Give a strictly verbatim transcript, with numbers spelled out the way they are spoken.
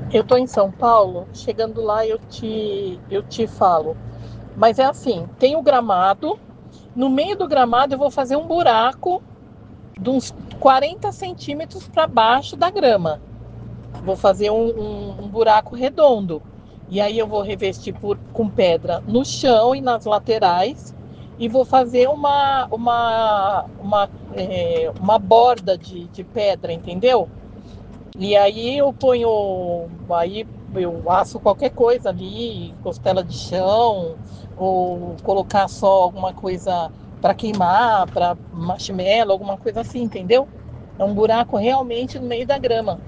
Eu tô em São Paulo, chegando lá eu te, eu te falo. Mas é assim, tem o gramado, no meio do gramado eu vou fazer um buraco de uns quarenta centímetros para baixo da grama. Vou fazer um, um, um buraco redondo. E aí eu vou revestir por, com pedra no chão e nas laterais. E vou fazer uma, uma, uma, é, uma borda de, de pedra, entendeu? E aí eu ponho, aí eu asso qualquer coisa ali, costela de chão, ou colocar só alguma coisa para queimar, para marshmallow, alguma coisa assim, entendeu? É um buraco realmente no meio da grama.